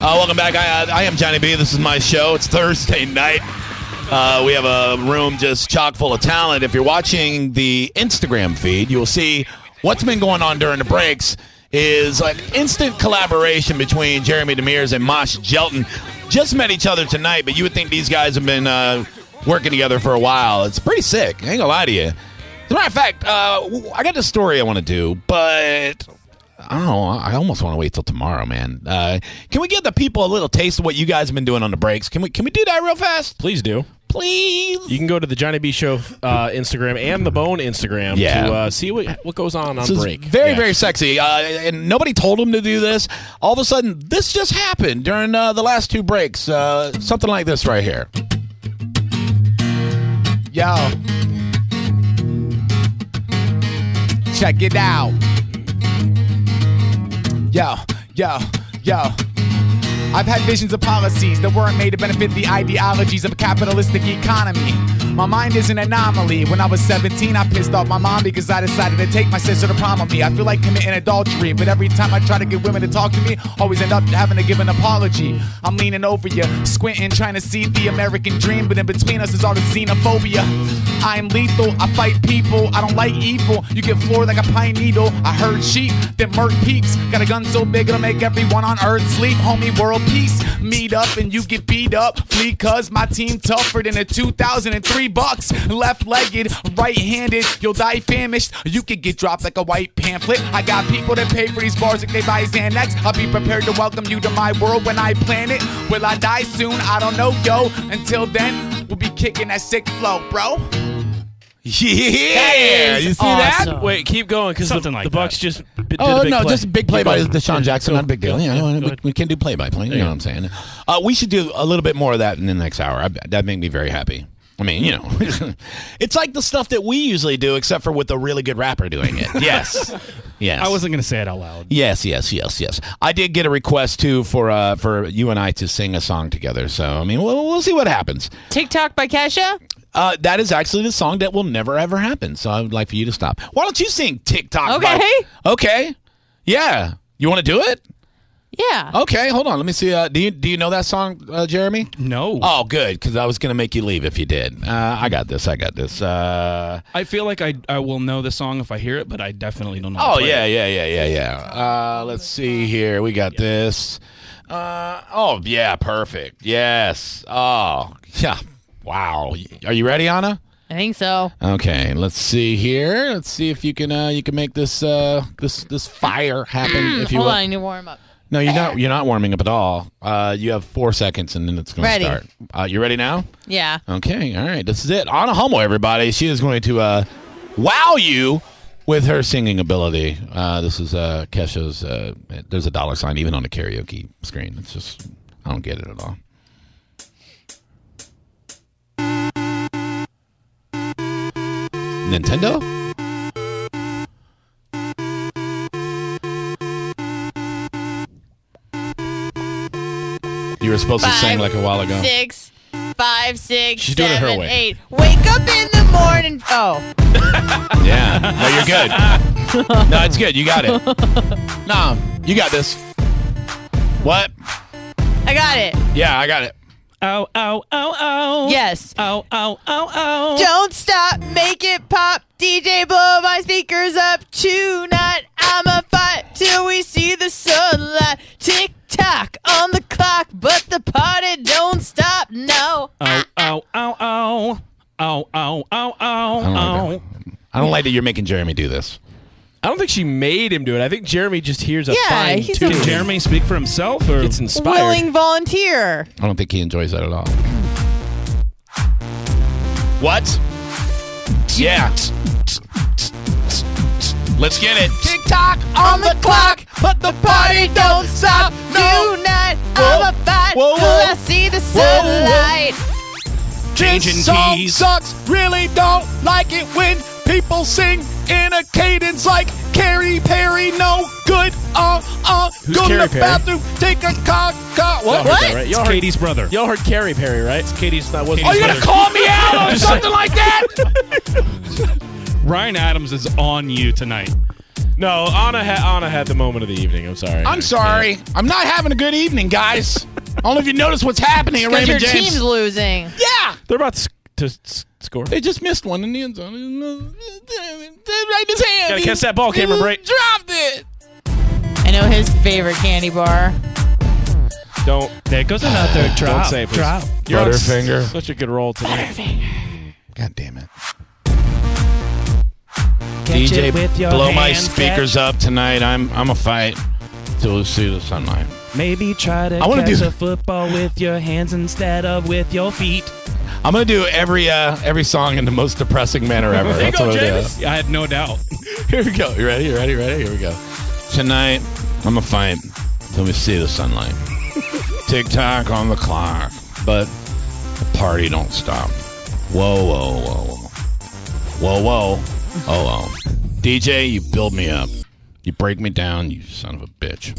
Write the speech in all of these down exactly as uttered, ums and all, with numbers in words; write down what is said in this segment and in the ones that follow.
Uh, welcome back. I, I am Johnny B. This is my show. It's Thursday night. Uh, we have a room just chock full of talent. If you're watching the Instagram feed, you'll see what's been going on during the breaks is like instant collaboration between Jeremy Demers and Mosh Gelton. Just met each other tonight, but you would think these guys have been uh, working together for a while. It's pretty sick. I ain't gonna lie to you. As a matter of fact, uh, I got this story I want to do, but I don't know. I almost want to wait till tomorrow, man. Uh, can we give the people a little taste of what you guys have been doing on the breaks? Can we Can we do that real fast? Please do. Please. You can go to the Johnny B Show uh, Instagram and the Bone Instagram yeah. to uh, see what what goes on on this break. Very, yeah. very sexy. Uh, and nobody told him to do this. All of a sudden, this just happened during uh, the last two breaks. Uh, something like this right here. Yo. Check it out. Yo, yo, yo. I've had visions of policies that weren't made to benefit the ideologies of a capitalistic economy. My mind is an anomaly. When I was seventeen, I pissed off my mom because I decided to take my sister to prom with me. I feel like committing adultery, but every time I try to get women to talk to me, always end up having to give an apology. I'm leaning over you, squinting, trying to see the American dream, but in between us is all the xenophobia. I am lethal, I fight people, I don't like evil. You get floored like a pine needle. I heard sheep, then murk peeps. Got a gun so big it'll make everyone on earth sleep. Homie, world peace. Meet up and you get beat up. Flee cause my team tougher than a two thousand three bucks. Left-legged, right-handed, you'll die famished. You could get dropped like a white pamphlet. I got people that pay for these bars like they buy Xanax. I'll be prepared to welcome you to my world when I plan it. Will I die soon? I don't know, yo. Until then, we'll be kicking that sick flow, bro. Yeah, you see awesome. that? Wait, keep going because the, like the Bucks that. just b- did Oh a big no, play. just a big play Keep by going. Deshaun Jackson. Not a big deal. Go, Yeah, go, we, go we can do play by play. You know what I'm saying? Uh, we should do a little bit more of that in the next hour. I, that'd make me very happy. I mean, you know, it's like the stuff that we usually do, except for with a really good rapper doing it. Yes, yes. I wasn't going to say it out loud. Yes, yes, yes, yes. I did get a request too for uh, for you and I to sing a song together. So I mean, we'll, we'll see what happens. TikTok by Kesha? Uh, that is actually the song that will never ever happen. So I would like for you to stop. Why don't you sing TikTok? Okay. By- okay. Yeah. You want to do it? Yeah. Okay. Hold on. Let me see. Uh, do you do you know that song, uh, Jeremy? No. Oh, good. Because I was going to make you leave if you did. Uh, I got this. I got this. Uh, I feel like I I will know the song if I hear it, but I definitely don't know. oh how to play yeah, it. yeah, yeah, yeah, yeah. Uh, let's see here. We got this. Uh, oh yeah, perfect. Yes. Oh yeah. Wow. Are you ready, Anna? I think so. Okay, let's see here. Let's see if you can uh, you can make this uh, this this fire happen. If you Hold will. on, I need to warm up. No, you're not. You're not warming up at all. Uh, you have four seconds, and then it's going to Ready. start. Uh, you ready now? Yeah. Okay. All right. This is it. Anna Homo, everybody. She is going to uh, wow you with her singing ability. Uh, this is uh, Kesha's. Uh, there's a dollar sign even on the karaoke screen. It's just I don't get it at all. Nintendo? You were supposed to sing like a while ago. Six, five, six, She's doing it her seven, way. eight. Wake up in the morning. Oh. Yeah. No, you're good. No, it's good. You got it. No, you got this. What? I got it. Yeah, I got it. Ow, ow, ow, ow. Yes. Ow, ow, ow, ow. Don't stop, make it pop. D J, blow my speakers up tonight. I'ma fight till we see the sunlight. Tick tock on the clock, but the party don't stop. No. Ow, ow, ow, ow. Ow, ow, ow, ow, I don't, ow. like that. I don't like that you're making Jeremy do this. I don't think she made him do it. I think Jeremy just hears a Yeah, fine he's tune. a- Can Jeremy speak for himself? Or It's inspired. Willing volunteer. I don't think he enjoys that at all. What? Yeah. Let's get it. Tick tock On the clock, but the party don't stop. No. Tonight, Whoa. I'ma fight Whoa, till whoa. I see the Whoa, whoa. sunlight. Changing This song keys. sucks. Really don't like it when people sing in a cadence like Katy Perry. No good. Uh, uh. Who's Go Katy to the Perry? bathroom. Take a cock. cock. Y'all What? heard What? that, right? It's Y'all heard, Katie's brother. y'all heard Carrie Perry, right? It's Katie's that wasn't Oh, you're gonna call me out on something like that? Ryan Adams is on you tonight. No, Anna, ha- Anna had the moment of the evening. I'm sorry. I'm sorry. I'm not having a good evening, guys. I don't know if you notice what's happening at Because Raymond your James. team's losing. Yeah. They're about to, sc- to s- score. They just missed one in the end zone. Right in his hand. Gotta catch that ball, Cameron Brate. Dropped it. I know his favorite candy bar. Don't. There goes another drop. Don't say it, please. drop. You're on Butterfinger. s- such a good roll tonight. God damn it. Catch D J, it with your blow my hands, speakers up tonight. I'm I'm a fight till we see the sunlight. Maybe try to I wanna catch do- a football with your hands instead of with your feet. I'm gonna do every uh, every song in the most depressing manner ever. There you That's go, what I'm gonna James. I had no doubt. do. Here we go. You ready? You ready? You ready? Here we go. Tonight, I'm gonna fight till we see the sunlight. Tick tock on the clock, but the party don't stop. Whoa, whoa, whoa, whoa, whoa, whoa, oh, oh. D J, you build me up. You break me down, you son of a bitch.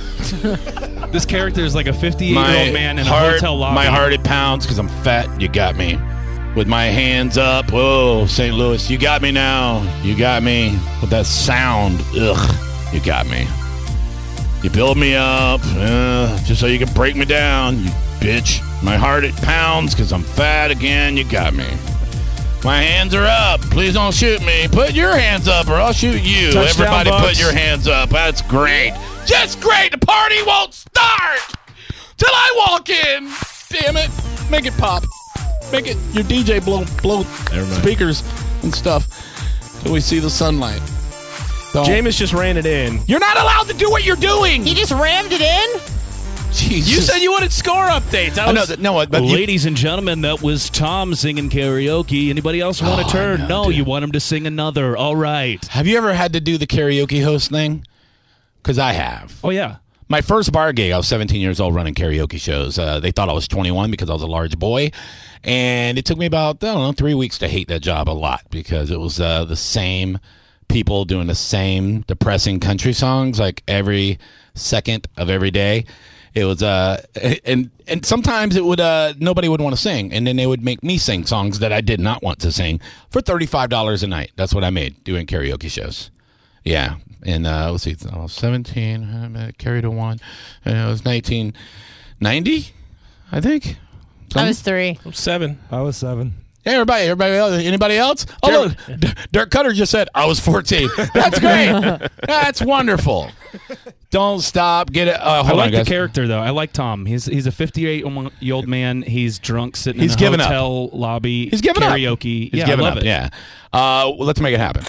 This character is like a fifty-eight-year-old man in a hotel lobby. My heart it pounds because I'm fat. You got me. With my hands up. Whoa, Saint Louis, you got me now. You got me. With that sound. Ugh, you got me. You build me up uh, just so you can break me down, you bitch. My heart it pounds because I'm fat again. You got me. My hands are up. Please don't shoot me. Put your hands up or I'll shoot you. Touchdown, Everybody Bucks. put your hands up. That's great. Just great. The party won't start till I walk in. Damn it. Make it pop. Make it your D J blow blow speakers and stuff till we see the sunlight. Don't. Jameis just ran it in. You're not allowed to do what you're doing. He just rammed it in? Jesus. You said you wanted score updates. I I know was, that. No, but you, Ladies and gentlemen, that was Tom singing karaoke. Anybody else want Oh, a turn? I know, No, dude. you want him to sing another. All right. have you ever had to do the karaoke host thing? Because I have. Oh, yeah. My first bar gig, I was seventeen years old running karaoke shows. Uh, they thought I was twenty-one because I was a large boy. And it took me about, I don't know, three weeks to hate that job a lot because it was uh, the same people doing the same depressing country songs like every second of every day. It was, uh, and and sometimes it would, uh, nobody would want to sing. And then they would make me sing songs that I did not want to sing for thirty-five dollars a night. That's what I made doing karaoke shows. Yeah. And uh, let's see, I was seventeen, I carried a one, and it was nineteen ninety, I think. I was three. seven. I was seven. Hey, everybody, everybody else, anybody else? Oh, look, D- Dirk Cutter just said I was fourteen. That's great. That's wonderful. Don't stop. Get it. Uh, I hold like on, the guys. character, though. I like Tom. He's he's a fifty-eight-year-old man. He's drunk sitting He's in a given up. hotel lobby. He's giving up. karaoke. He's yeah, giving I love up. it. Yeah. Uh, well, let's make it happen.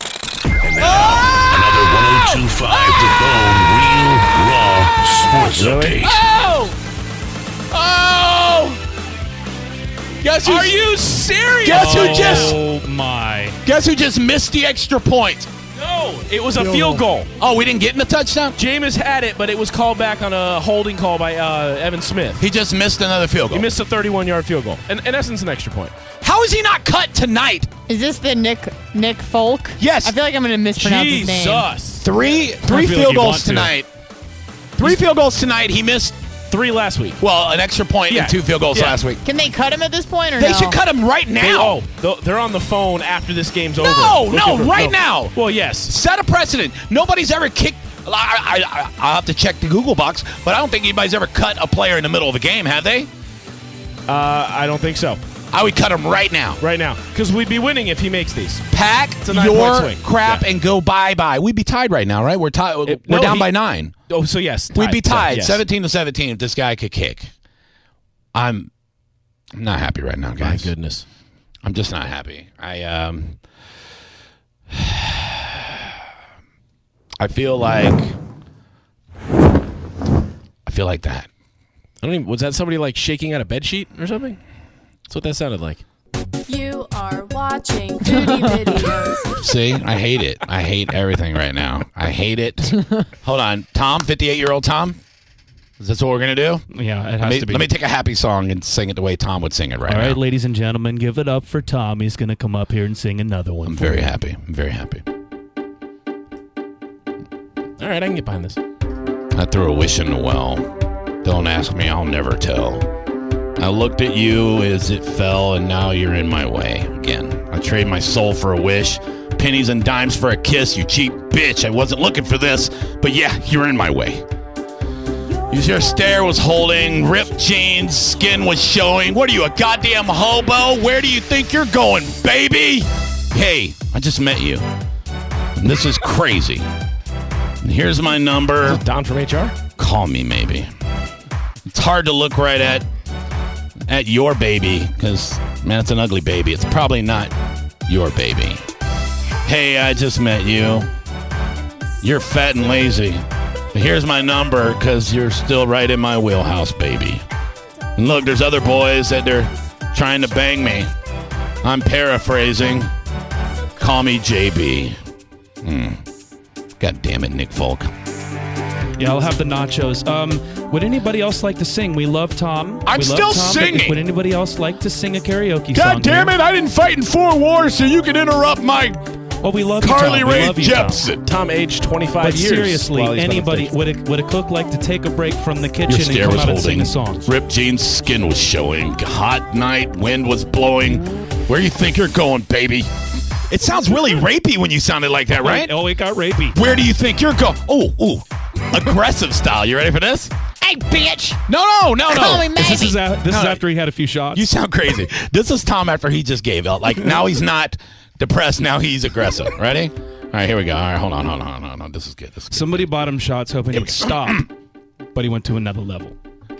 Another one oh two point five The Bone Real Raw Sports Update. Oh! Oh! Guess who's, Are you serious? Guess who just Oh, my. guess who just missed the extra point? No, it was a field goal. Oh, we didn't get in the touchdown? Jameis had it, but it was called back on a holding call by uh, Evan Smith. He just missed another field goal. He missed a thirty-one-yard field goal. In, in essence, an extra point. How is he not cut tonight? Is this the Nick Nick Folk? Yes. I feel like I'm going to mispronounce his name. Jesus. Three three feel like field you goals want to. tonight. Three field goals tonight. He missed, Three last week. well, an extra point Yeah. and two field goals Yeah. last week. Can they cut him at this point or They no? should cut him right They, now. oh, th- they're on the phone after this game's over. No, Looking no, for- right now. Well, yes. Set a precedent. Nobody's ever kicked. I, I, I, I'll have to check the Google box, but I don't think anybody's ever cut a player in the middle of a game, have they? Uh, I don't think so. I would cut him right now. Right now. Because we'd be winning if he makes these. Pack a nine-point your swing. crap Yeah. and go bye-bye. We'd be tied right now, right? We're tied. It- We're no, down he- by nine. Oh, so yes. We'd be tied, yes. seventeen to seventeen, if this guy could kick. I'm, I'm not happy right now, My guys. goodness. I'm just not happy. I um, I feel like I feel like that. I don't even. Was that somebody like shaking out a bed sheet or something? That's what that sounded like. You are watching Foodie Videos. See, I hate it. I hate everything right now. I hate it. Hold on, Tom, fifty-eight-year-old Tom. Is this what we're gonna do? Yeah, it has Let me, to be. let me take a happy song and sing it the way Tom would sing it right All now. right, ladies and gentlemen, give it up for Tom. He's going to come up here and sing another one. I'm for very you. happy. I'm very happy. All right, I can get behind this. I threw a wish in the well. Don't ask me, I'll never tell. I looked at you as it fell, and now you're in my way again. I trade my soul for a wish, pennies and dimes for a kiss, you cheap bitch. I wasn't looking for this, but yeah, you're in my way. Your stare was holding, ripped jeans, skin was showing. What are you, a goddamn hobo? Where do you think you're going, baby? Hey, I just met you. And this is crazy. And here's my number. Is it Don from H R? Call me, maybe. It's hard to look right at at your baby, because, man, it's an ugly baby. It's probably not your baby. Hey, I just met you. You're fat and lazy. But here's my number, because you're still right in my wheelhouse, baby. And look, there's other boys that they're trying to bang me. I'm paraphrasing. Call me J B. Hmm. God damn it, Nick Folk. Yeah, I'll have the nachos. Um, would anybody else like to sing? We love Tom. I'm we love still Tom, singing. Would anybody else like to sing a karaoke God song? damn here? it, I didn't fight in four wars so you can interrupt my Well, we love Carly you, Tom. We Rae love you, Tom. Jepsen. Tom, aged twenty-five But years. seriously, while he's been anybody on would a, would a cook like to take a break from the kitchen Your and stare come was out and sing holding. a song? Ripped jeans, skin was showing. Hot night, wind was blowing. Where you think you're going, baby? It sounds really rapey when you sounded like that, right? Oh, it got rapey. Where do you think you're going? Oh, ooh. Aggressive style. You ready for this? Hey, bitch. No, no, no, no. Call me maybe. This is a, this No, is no. after he had a few shots. You sound crazy. This is Tom after he just gave out. Like, now he's not depressed. Now he's aggressive. Ready? All right, here we go. All right, hold on, hold on, hold on. This is good. This is good. Somebody bought him shots hoping he'd stop, but he went to another level.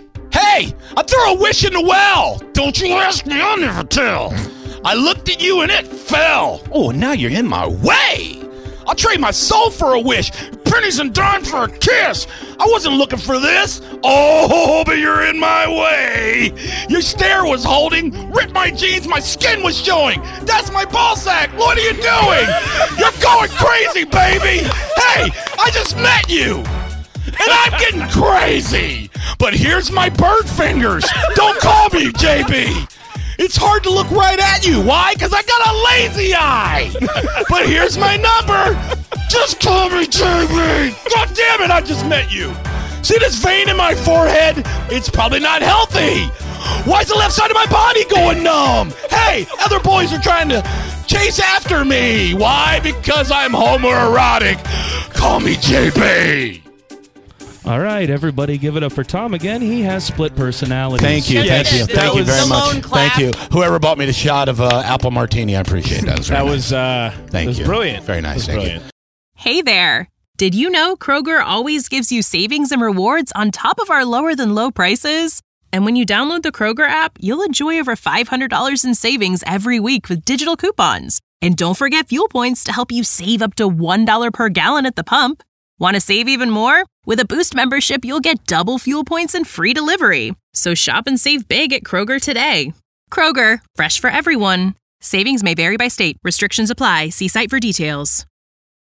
Hey, I threw a wish in the well. Don't you ask me, I'll never tell. I looked at you and it fell. Oh, now you're in my way. I'll trade my soul for a wish. Pennies and dimes for a kiss. I wasn't looking for this. Oh, but you're in my way. Your stare was holding. Ripped my jeans. My skin was showing. That's my ball sack. What are you doing? You're going crazy, baby. Hey, I just met you. And I'm getting crazy. But here's my bird fingers. Don't call me J B. It's hard to look right at you. Why? Because I got a lazy eye. But here's my number. Just call me J B. God damn it, I just met you. See this vein in my forehead? It's probably not healthy. Why's the left side of my body going numb? Hey, other boys are trying to chase after me. Why? Because I'm homoerotic. Call me J B. All right, everybody give it up for Tom again. He has split personalities. Thank you. Yes, Thank you. yes, Thank you yes. very much. Salone clap. Thank you. Whoever bought me the shot of uh, apple martini, I appreciate that. That was, uh, Thank that was you. brilliant. Very nice. That was Thank you. brilliant. Hey there! Did you know Kroger always gives you savings and rewards on top of our lower than low prices? And when you download the Kroger app, you'll enjoy over five hundred dollars in savings every week with digital coupons. And don't forget fuel points to help you save up to one dollar per gallon at the pump. Want to save even more? With a Boost membership, you'll get double fuel points and free delivery. So shop and save big at Kroger today. Kroger, fresh for everyone. Savings may vary by state. Restrictions apply. See site for details.